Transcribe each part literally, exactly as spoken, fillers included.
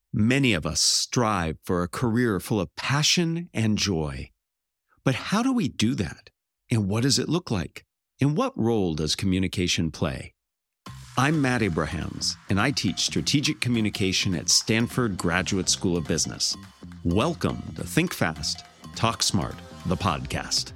Many of us strive for a career full of passion and joy. But how do we do that? And what does it look like? And what role does communication play? I'm Matt Abrahams, and I teach strategic communication at Stanford Graduate School of Business. Welcome to Think Fast, Talk Smart, the podcast.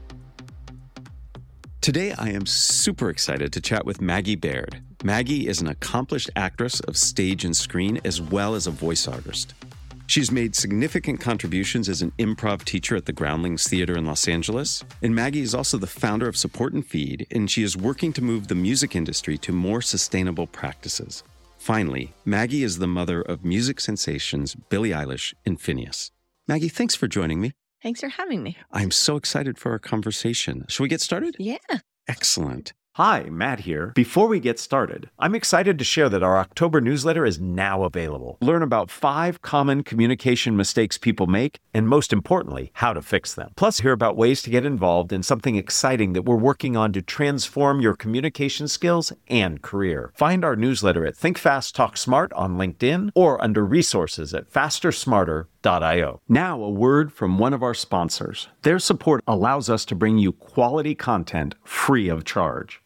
Today, I am super excited to chat with Maggie Baird. Maggie is an accomplished actress of stage and screen, as well as a voice artist. She's made significant contributions as an improv teacher at the Groundlings Theater in Los Angeles. And Maggie is also the founder of Support and Feed, and she is working to move the music industry to more sustainable practices. Finally, Maggie is the mother of music sensations Billie Eilish and Finneas. Maggie, thanks for joining me. Thanks for having me. I'm so excited for our conversation. Shall we get started? Yeah. Excellent. Hi, Matt here. Before we get started, I'm excited to share that our October newsletter is now available. Learn about five common communication mistakes people make, and most importantly, how to fix them. Plus, hear about ways to get involved in something exciting that we're working on to transform your communication skills and career. Find our newsletter at Think Fast, Talk Smart on LinkedIn or under resources at faster smarter dot io. Now, a word from one of our sponsors. Their support allows us to bring you quality content free of charge.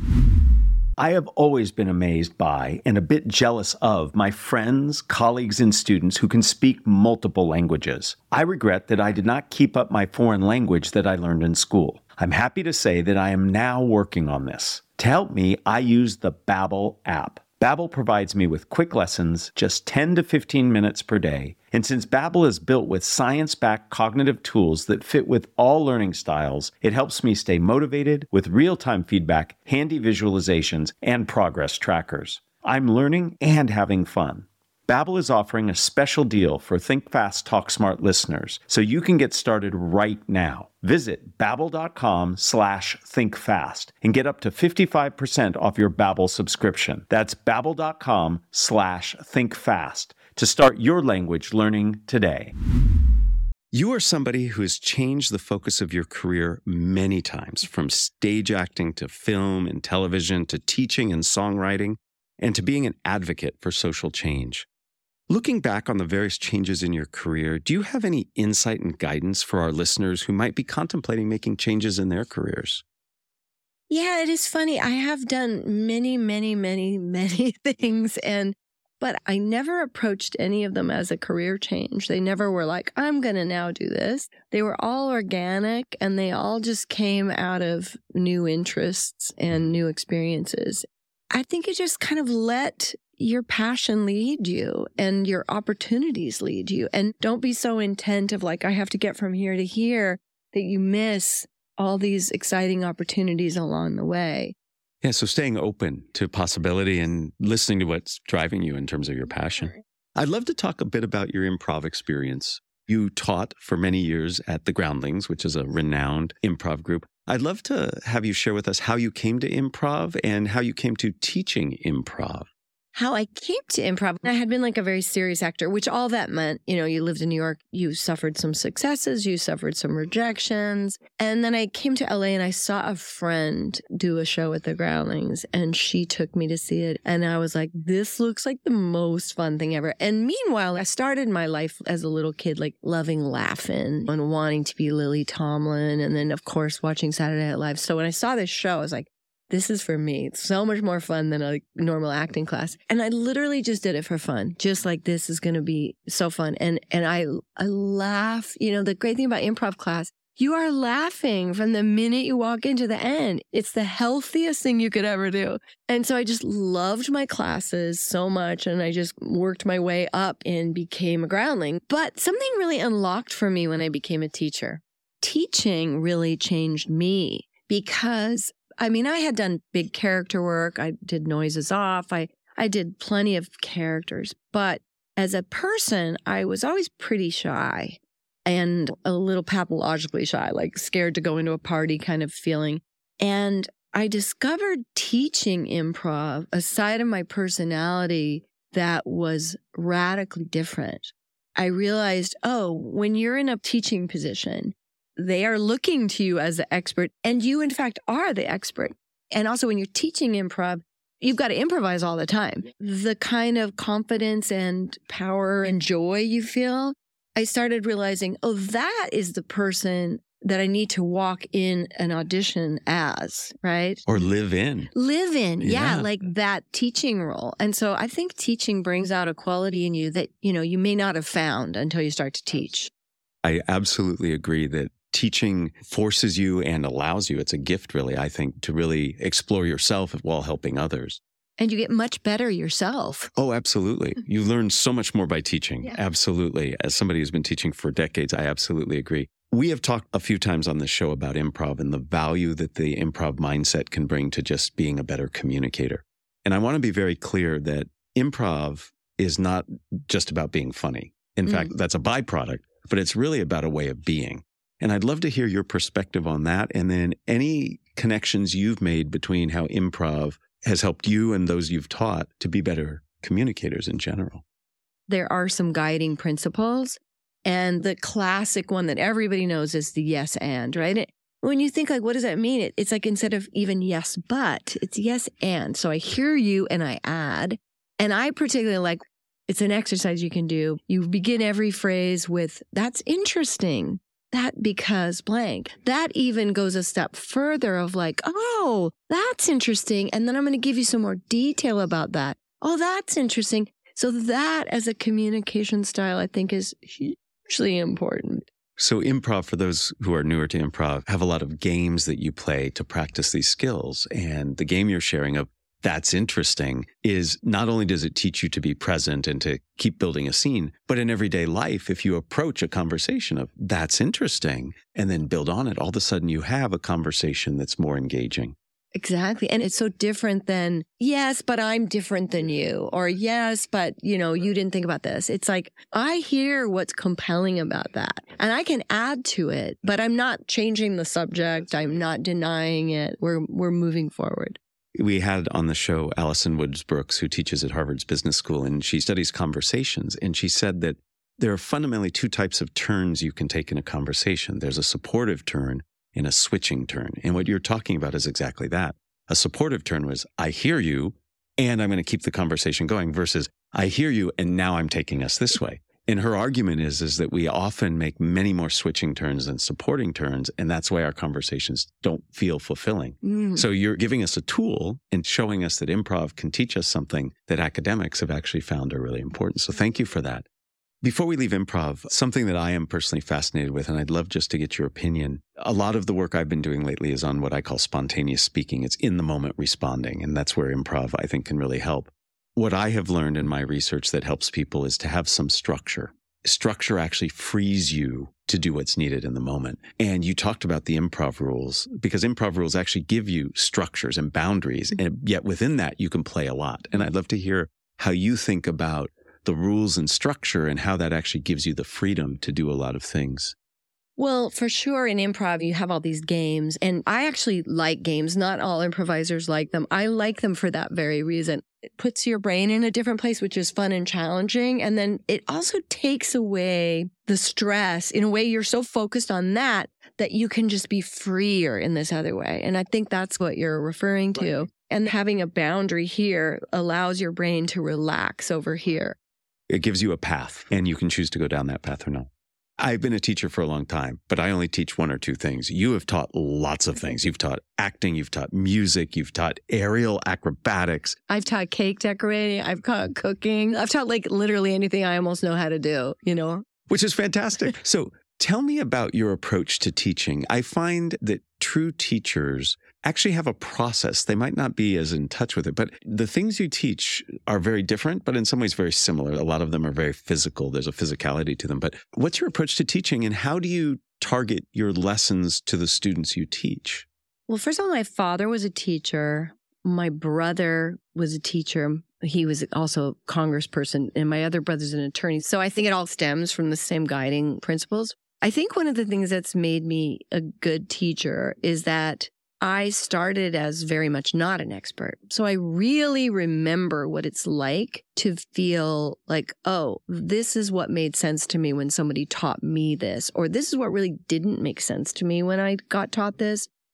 I have always been amazed by and a bit jealous of my friends, colleagues, and students who can speak multiple languages. I regret that I did not keep up my foreign language that I learned in school. I'm happy to say that I am now working on this. To help me, I use the Babbel app. Babbel provides me with quick lessons, just ten to fifteen minutes per day. And since Babbel is built with science-backed cognitive tools that fit with all learning styles, it helps me stay motivated with real-time feedback, handy visualizations, and progress trackers. I'm learning and having fun. Babbel is offering a special deal for Think Fast, Talk Smart listeners, so you can get started right now. Visit babbel.com slash thinkfast and get up to fifty-five percent off your Babbel subscription. That's babbel.com slash thinkfast to start your language learning today. You are somebody who has changed the focus of your career many times, from stage acting to film and television to teaching and songwriting, and to being an advocate for social change. Looking back on the various changes in your career, do you have any insight and guidance for our listeners who might be contemplating making changes in their careers? Yeah, it is funny. I have done many, many, many, many things, and but I never approached any of them as a career change. They never were like, I'm going to now do this. They were all organic, and they all just came out of new interests and new experiences. I think it just kind of let your passion lead you and your opportunities lead you. And don't be so intent of like, I have to get from here to here, that you miss all these exciting opportunities along the way. Yeah, so staying open to possibility and listening to what's driving you in terms of your passion. I'd love to talk a bit about your improv experience. You taught for many years at the Groundlings, which is a renowned improv group. I'd love to have you share with us how you came to improv and how you came to teaching improv. How I came to improv, I had been like a very serious actor, which all that meant, you know, you lived in New York, you suffered some successes, you suffered some rejections. And then I came to L A and I saw a friend do a show at the Groundlings, and she took me to see it. And I was like, this looks like the most fun thing ever. And meanwhile, I started my life as a little kid, like loving laughing and wanting to be Lily Tomlin. And then, of course, watching Saturday Night Live. So when I saw this show, I was like, this is for me. It's so much more fun than a normal acting class. And I literally just did it for fun. Just like, this is going to be so fun. And and I I laugh. You know, the great thing about improv class, you are laughing from the minute you walk into the end. It's the healthiest thing you could ever do. And so I just loved my classes so much. And I just worked my way up and became a Groundling. But something really unlocked for me when I became a teacher. Teaching really changed me because I mean, I had done big character work. I did Noises Off. I, I did plenty of characters. But as a person, I was always pretty shy and a little pathologically shy, like scared to go into a party kind of feeling. And I discovered teaching improv a side of my personality that was radically different. I realized, oh, when you're in a teaching position, they are looking to you as the expert, and you, in fact, are the expert. And also, when you're teaching improv, you've got to improvise all the time. The kind of confidence and power and joy you feel, I started realizing, oh, that is the person that I need to walk in an audition as, right? Or live in. Live in, yeah, Yeah. like that teaching role. And so I think teaching brings out a quality in you that, you know, you may not have found until you start to teach. I absolutely agree that teaching forces you and allows you, it's a gift really, I think, to really explore yourself while helping others. And you get much better yourself. Oh, absolutely. You learn so much more by teaching. Yeah. Absolutely. As somebody who's been teaching for decades, I absolutely agree. We have talked a few times on this show about improv and the value that the improv mindset can bring to just being a better communicator. And I want to be very clear that improv is not just about being funny. In Mm. fact, that's a byproduct, but it's really about a way of being. And I'd love to hear your perspective on that. And then any connections you've made between how improv has helped you and those you've taught to be better communicators in general. There are some guiding principles. And the classic one that everybody knows is the yes and, right? It, when you think like, what does that mean? It, it's like instead of even yes, but it's yes and. So I hear you and I add. And I particularly like, it's an exercise you can do. You begin every phrase with, that's interesting. That because blank. That even goes a step further of like, oh, that's interesting. And then I'm going to give you some more detail about that. Oh, that's interesting. So that as a communication style, I think is hugely important. So improv, for those who are newer to improv, have a lot of games that you play to practice these skills. And the game you're sharing of that's interesting is not only does it teach you to be present and to keep building a scene, but in everyday life, if you approach a conversation of that's interesting and then build on it, all of a sudden you have a conversation that's more engaging. Exactly. And it's so different than, yes, but I'm different than you. Or yes, but, you know, you didn't think about this. It's like, I hear what's compelling about that. And I can add to it, but I'm not changing the subject. I'm not denying it. We're we're moving forward. We had on the show Allison Woods Brooks, who teaches at Harvard's Business School, and she studies conversations. And she said that there are fundamentally two types of turns you can take in a conversation. There's a supportive turn and a switching turn. And what you're talking about is exactly that. A supportive turn was, I hear you, and I'm going to keep the conversation going, versus I hear you, and now I'm taking us this way. And her argument is, is that we often make many more switching turns than supporting turns, and that's why our conversations don't feel fulfilling. Mm. So you're giving us a tool and showing us that improv can teach us something that academics have actually found are really important. So thank you for that. Before we leave improv, something that I am personally fascinated with, and I'd love just to get your opinion. A lot of the work I've been doing lately is on what I call spontaneous speaking. It's in the moment responding, and that's where improv, I think, can really help. What I have learned in my research that helps people is to have some structure. Structure actually frees you to do what's needed in the moment. And you talked about the improv rules, because improv rules actually give you structures and boundaries, and yet within that, you can play a lot. And I'd love to hear how you think about the rules and structure and how that actually gives you the freedom to do a lot of things. Well, for sure, in improv, you have all these games. And I actually like games. Not all improvisers like them. I like them for that very reason. It puts your brain in a different place, which is fun and challenging. And then it also takes away the stress. In a way, you're so focused on that that you can just be freer in this other way. And I think that's what you're referring to. Right. And having a boundary here allows your brain to relax over here. It gives you a path, and you can choose to go down that path or not. I've been a teacher for a long time, but I only teach one or two things. You have taught lots of things. You've taught acting, you've taught music, you've taught aerial acrobatics. I've taught cake decorating, I've taught cooking. I've taught like literally anything I almost know how to do, you know? Which is fantastic. So tell me about your approach to teaching. I find that true teachers actually have a process. They might not be as in touch with it, but the things you teach are very different, but in some ways very similar. A lot of them are very physical. There's a physicality to them. But what's your approach to teaching, and how do you target your lessons to the students you teach? Well, first of all, my father was a teacher. My brother was a teacher. He was also a congressperson, and my other brother's an attorney. So I think it all stems from the same guiding principles. I think one of the things that's made me a good teacher is that I started as very much not an expert. So I really remember what it's like to feel like, oh, this is what made sense to me when somebody taught me this, or this is what really didn't make sense to me when I got taught this.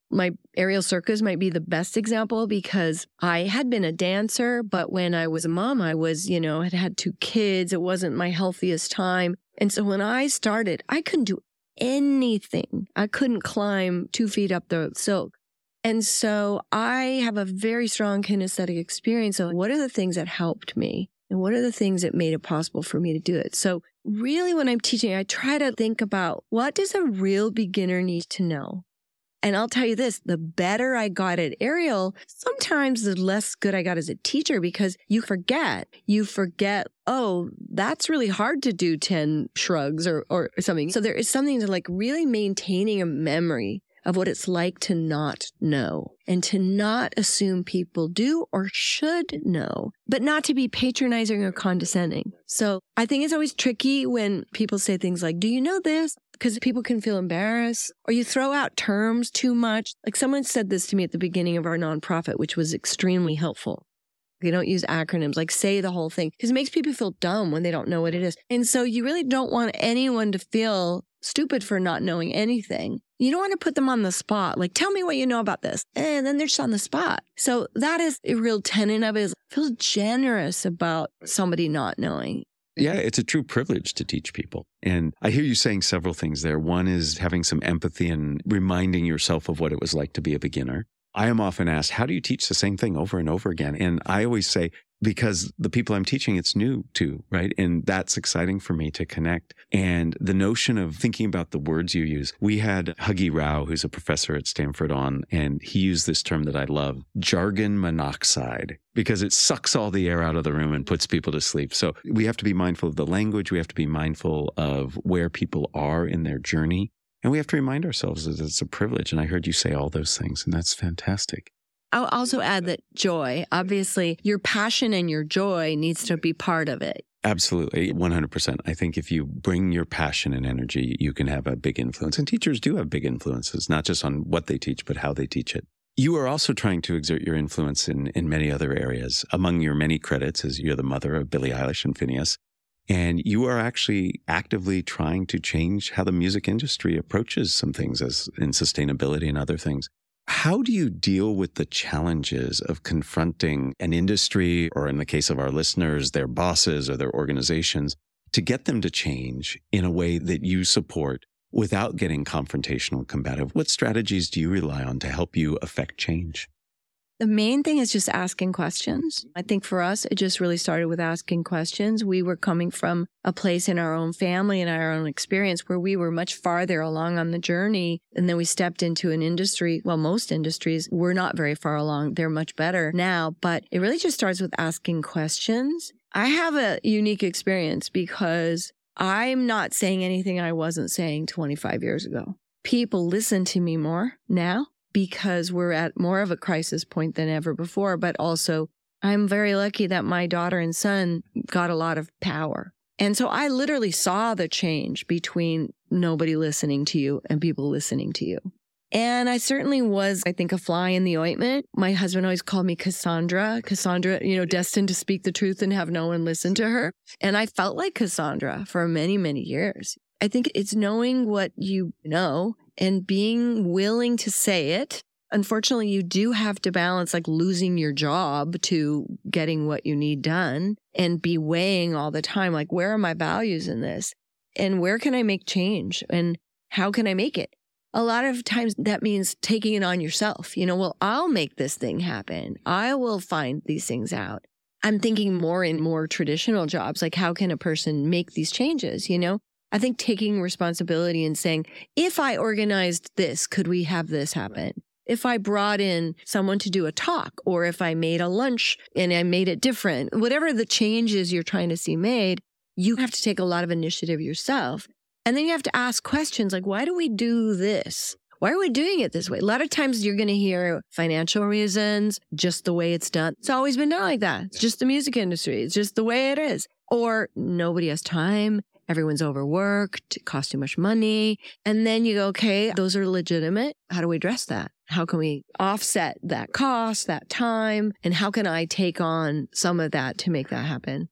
My aerial circus might be the best example because I had been a dancer, but when I was a mom, I was, you know, had had two kids. It wasn't my healthiest time. And so when I started, I couldn't do anything. I couldn't climb two feet up the silk. And so I have a very strong kinesthetic experience of what are the things that helped me and what are the things that made it possible for me to do it. So really when I'm teaching, I try to think about what does a real beginner need to know? And I'll tell you this, the better I got at aerial, sometimes the less good I got as a teacher because you forget, you forget, oh, that's really hard to do ten shrugs or, or something. So there is something to like really maintaining a memory of what it's like to not know and to not assume people do or should know, but not to be patronizing or condescending. So I think it's always tricky when people say things like, do you know this? Because people can feel embarrassed or you throw out terms too much. Like someone said this to me at the beginning of our nonprofit, which was extremely helpful. They don't use acronyms, like say the whole thing, because it makes people feel dumb when they don't know what it is. And so you really don't want anyone to feel stupid for not knowing anything. You don't want to put them on the spot. Like, tell me what you know about this. And then they're just on the spot. So that is a real tenet of it is feel generous about somebody not knowing. Yeah, it's a true privilege to teach people. And I hear you saying several things there. One is having some empathy and reminding yourself of what it was like to be a beginner. I am often asked, how do you teach the same thing over and over again? And I always say, because the people I'm teaching, it's new to, right? And that's exciting for me to connect. And the notion of thinking about the words you use. We had Huggy Rao, who's a professor at Stanford on, and he used this term that I love, jargon monoxide, because it sucks all the air out of the room and puts people to sleep. So we have to be mindful of the language. We have to be mindful of where people are in their journey. And we have to remind ourselves that it's a privilege. And I heard you say all those things, and that's fantastic. I'll also add that joy, obviously, your passion and your joy needs to be part of it. Absolutely. one hundred percent. I think if you bring your passion and energy, you can have a big influence. And teachers do have big influences, not just on what they teach, but how they teach it. You are also trying to exert your influence in, in many other areas. Among your many credits is you're the mother of Billie Eilish and Phineas. And you are actually actively trying to change how the music industry approaches some things as in sustainability and other things. How do you deal with the challenges of confronting an industry, or in the case of our listeners, their bosses or their organizations, to get them to change in a way that you support without getting confrontational and combative? What strategies do you rely on to help you affect change? The main thing is just asking questions. I think for us, it just really started with asking questions. We were coming from a place in our own family and our own experience where we were much farther along on the journey. And then we stepped into an industry. Well, most industries were not very far along. They're much better now, but it really just starts with asking questions. I have a unique experience because I'm not saying anything I wasn't saying twenty-five years ago. People listen to me more now, because we're at more of a crisis point than ever before. But also, I'm very lucky that my daughter and son got a lot of power. And so I literally saw the change between nobody listening to you and people listening to you. And I certainly was, I think, a fly in the ointment. My husband always called me Cassandra. Cassandra, you know, destined to speak the truth and have no one listen to her. And I felt like Cassandra for many, many years. I think it's knowing what you know and being willing to say it. Unfortunately, you do have to balance like losing your job to getting what you need done and be weighing all the time, like, where are my values in this? And where can I make change? And how can I make it? A lot of times that means taking it on yourself. You know, well, I'll make this thing happen. I will find these things out. I'm thinking more in more traditional jobs, like how can a person make these changes, you know? I think taking responsibility and saying, if I organized this, could we have this happen? If I brought in someone to do a talk, or if I made a lunch and I made it different, whatever the changes you're trying to see made, you have to take a lot of initiative yourself. And then you have to ask questions like, why do we do this? Why are we doing it this way? A lot of times you're going to hear financial reasons, just the way it's done. It's always been done like that. It's just the music industry. It's just the way it is. Or nobody has time. Everyone's overworked, it costs too much money. And then you go, okay, those are legitimate. How do we address that? How can we offset that cost, that time? And how can I take on some of that to make that happen?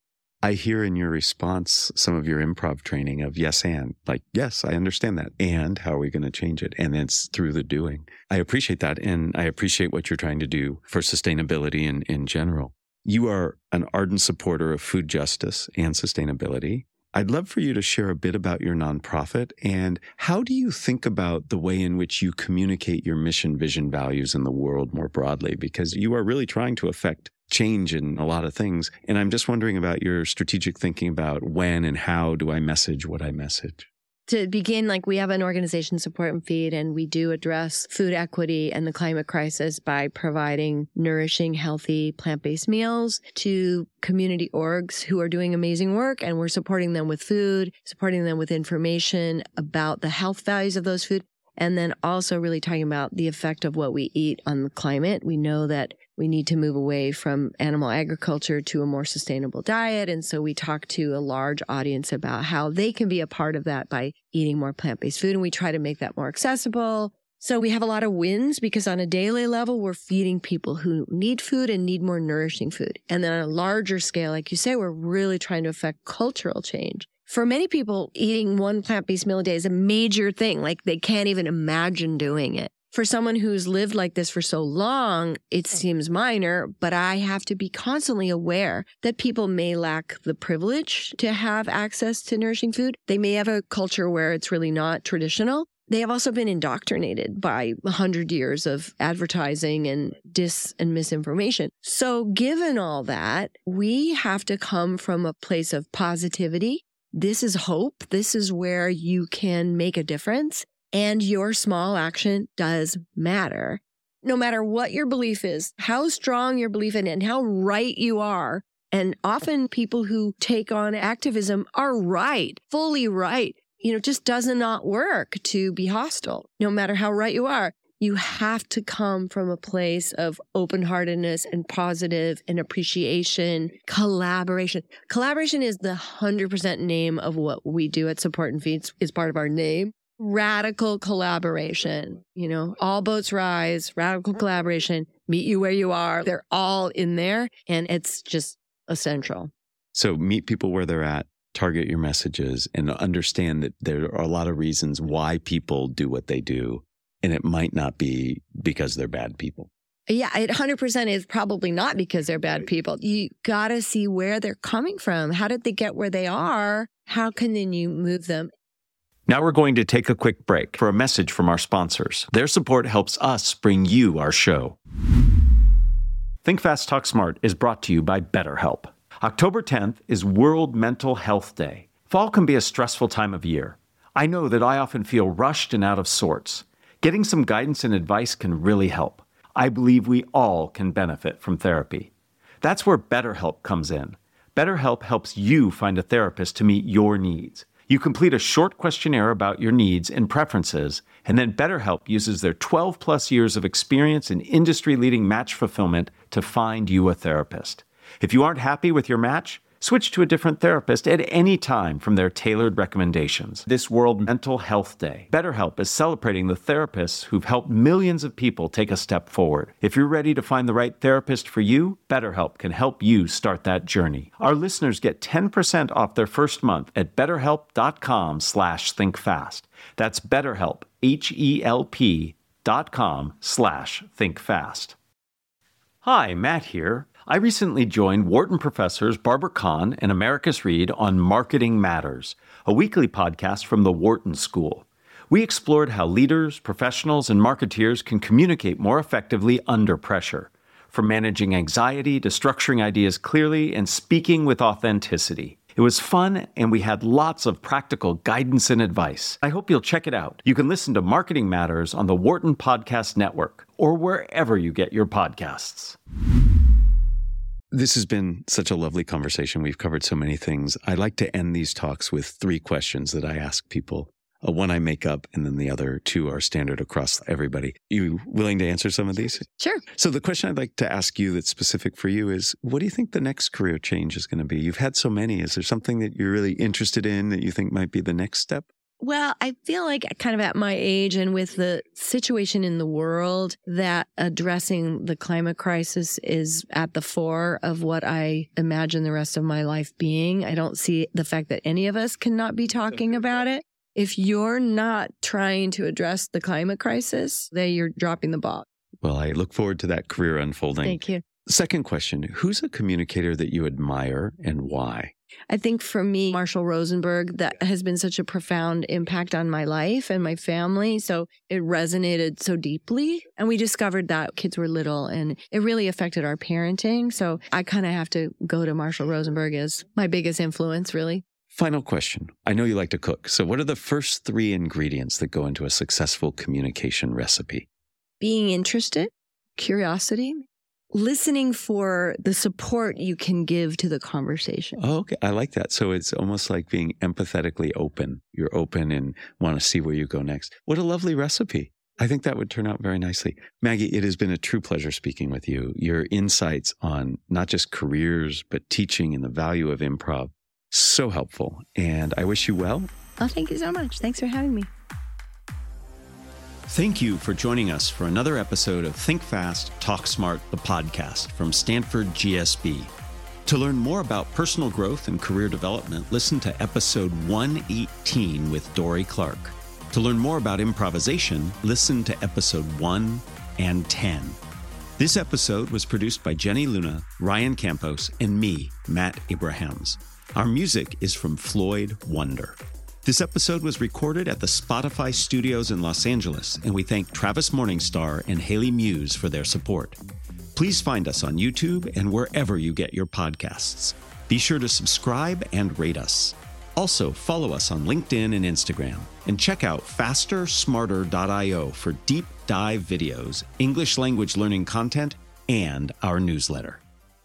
I hear in your response some of your improv training of yes and, like, yes, I understand that. And how are we going to change it? And it's through the doing. I appreciate that. And I appreciate what you're trying to do for sustainability in, in general. You are an ardent supporter of food justice and sustainability. I'd love for you to share a bit about your nonprofit and how do you think about the way in which you communicate your mission, vision, values in the world more broadly? Because you are really trying to affect change in a lot of things. And I'm just wondering about your strategic thinking about when and how do I message what I message? To begin, like we have an organization, Support and Feed, and we do address food equity and the climate crisis by providing nourishing, healthy, plant-based meals to community orgs who are doing amazing work. And we're supporting them with food, supporting them with information about the health values of those food. And then also really talking about the effect of what we eat on the climate. We know that we need to move away from animal agriculture to a more sustainable diet. And so we talk to a large audience about how they can be a part of that by eating more plant-based food. And we try to make that more accessible. So we have a lot of wins because on a daily level, we're feeding people who need food and need more nourishing food. And then on a larger scale, like you say, we're really trying to affect cultural change. For many people, eating one plant-based meal a day is a major thing. Like they can't even imagine doing it. For someone who's lived like this for so long, it seems minor, but I have to be constantly aware that people may lack the privilege to have access to nourishing food. They may have a culture where it's really not traditional. They have also been indoctrinated by a hundred years of advertising and dis and misinformation. So given all that, we have to come from a place of positivity. This is hope. This is where you can make a difference. And your small action does matter. No matter what your belief is, how strong your belief in it, and how right you are. And often people who take on activism are right, fully right. You know, it just does not work to be hostile, no matter how right you are. You have to come from a place of open-heartedness and positive and appreciation, collaboration. Collaboration is the one hundred percent name of what we do at Support and Feed. It's part of our name. Radical collaboration, you know, all boats rise, radical collaboration, meet you where you are. They're all in there and it's just essential. So meet people where they're at, target your messages and understand that there are a lot of reasons why people do what they do. And it might not be because they're bad people. Yeah, it one hundred percent is probably not because they're bad people. You got to see where they're coming from. How did they get where they are? How can then you move them? Now we're going to take a quick break for a message from our sponsors. Their support helps us bring you our show. Think Fast, Talk Smart is brought to you by BetterHelp. October tenth is World Mental Health Day. Fall can be a stressful time of year. I know that I often feel rushed and out of sorts. Getting some guidance and advice can really help. I believe we all can benefit from therapy. That's where BetterHelp comes in. BetterHelp helps you find a therapist to meet your needs. You complete a short questionnaire about your needs and preferences, and then BetterHelp uses their twelve plus years of experience in industry-leading match fulfillment to find you a therapist. If you aren't happy with your match, switch to a different therapist at any time from their tailored recommendations. This World Mental Health Day, BetterHelp is celebrating the therapists who've helped millions of people take a step forward. If you're ready to find the right therapist for you, BetterHelp can help you start that journey. Our listeners get ten percent off their first month at betterhelp.com slash thinkfast. That's BetterHelp, H-E-L-P dot com slash thinkfast. Hi, Matt here. I recently joined Wharton professors Barbara Kahn and Americus Reed on Marketing Matters, a weekly podcast from the Wharton School. We explored how leaders, professionals, and marketeers can communicate more effectively under pressure, from managing anxiety to structuring ideas clearly and speaking with authenticity. It was fun, and we had lots of practical guidance and advice. I hope you'll check it out. You can listen to Marketing Matters on the Wharton Podcast Network or wherever you get your podcasts. This has been such a lovely conversation. We've covered so many things. I like to end these talks with three questions that I ask people. Uh, one I make up, and then the other two are standard across everybody. You willing to answer some of these? Sure. So the question I'd like to ask you that's specific for you is, what do you think the next career change is going to be? You've had so many. Is there something that you're really interested in that you think might be the next step? Well, I feel like kind of at my age and with the situation in the world that addressing the climate crisis is at the fore of what I imagine the rest of my life being. I don't see the fact that any of us cannot be talking about it. If you're not trying to address the climate crisis, then you're dropping the ball. Well, I look forward to that career unfolding. Thank you. Second question, who's a communicator that you admire and why? I think for me, Marshall Rosenberg, that has been such a profound impact on my life and my family. So it resonated so deeply. And we discovered that kids were little and it really affected our parenting. So I kind of have to go to Marshall Rosenberg as my biggest influence, really. Final question. I know you like to cook. So what are the first three ingredients that go into a successful communication recipe? Being interested, curiosity, listening for the support you can give to the conversation. Oh, okay. I like that. So it's almost like being empathetically open. You're open and want to see where you go next. What a lovely recipe. I think that would turn out very nicely. Maggie, it has been a true pleasure speaking with you. Your insights on not just careers, but teaching and the value of improv, so helpful. And I wish you well. Oh, thank you so much. Thanks for having me. Thank you for joining us for another episode of Think Fast, Talk Smart, the podcast from Stanford G S B. To learn more about personal growth and career development, listen to episode one eighteen with Dory Clark. To learn more about improvisation, listen to episode one and ten. This episode was produced by Jenny Luna, Ryan Campos, and me, Matt Abrahams. Our music is from Floyd Wonder. This episode was recorded at the Spotify studios in Los Angeles, and we thank Travis Morningstar and Haley Muse for their support. Please find us on YouTube and wherever you get your podcasts. Be sure to subscribe and rate us. Also, follow us on LinkedIn and Instagram, and check out faster smarter dot io for deep dive videos, English language learning content, and our newsletter.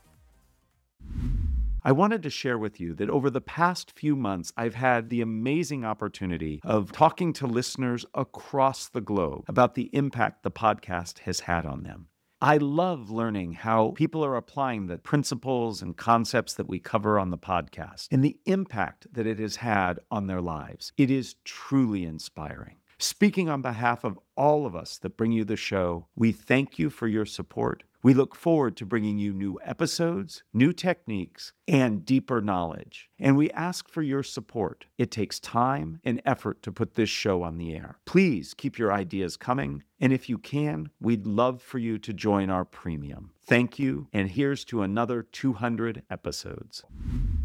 I wanted to share with you that over the past few months, I've had the amazing opportunity of talking to listeners across the globe about the impact the podcast has had on them. I love learning how people are applying the principles and concepts that we cover on the podcast and the impact that it has had on their lives. It is truly inspiring. Speaking on behalf of all of us that bring you the show, we thank you for your support. We look forward to bringing you new episodes, new techniques, and deeper knowledge. And we ask for your support. It takes time and effort to put this show on the air. Please keep your ideas coming. And if you can, we'd love for you to join our premium. Thank you. And here's to another two hundred episodes.